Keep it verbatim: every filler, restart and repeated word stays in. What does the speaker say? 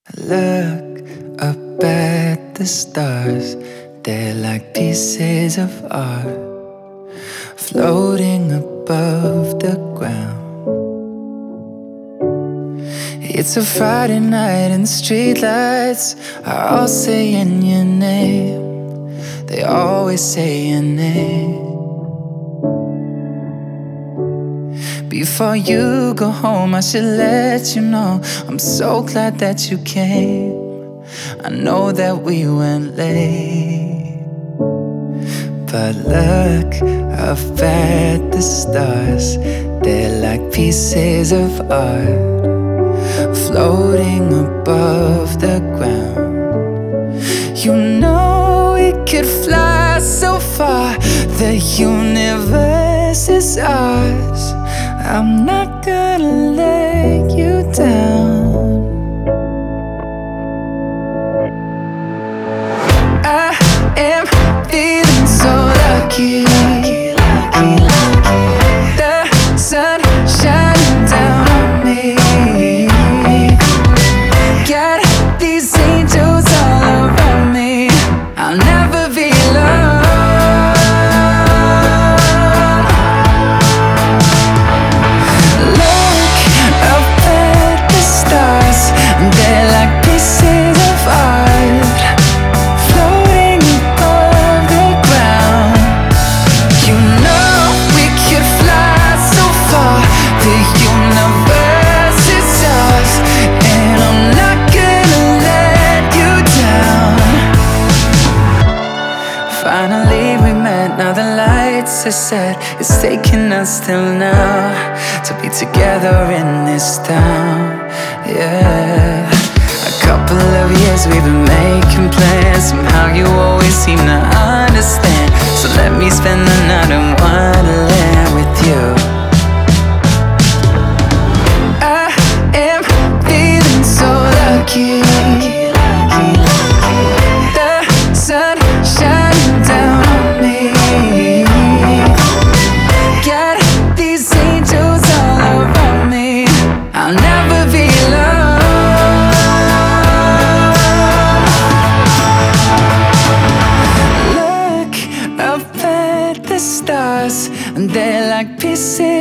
Look up at the stars, they're like pieces of art floating above the ground. It's a Friday night and the streetlights are all saying your name. They always say your name. Before you go home, I should let you know I'm so glad that you came. I know that we went late, but look up at the stars, they're like pieces of art floating above the ground. You know we could fly so far, the universe is ours. I'm not gonna let you down. I am feeling so lucky. The sun shining down on me. Got these angels all around me. I'll never be alone. Finally we met, now the lights are set. It's taking us till now to be together in this town, yeah. A couple of years we've been making plans. Somehow you always seem to understand. So let me spend the night in Wonderland with you. I am feeling so lucky. The sun shining down on me. Got these angels all around me. I'll never be alone. Look up at the stars, and they're like pieces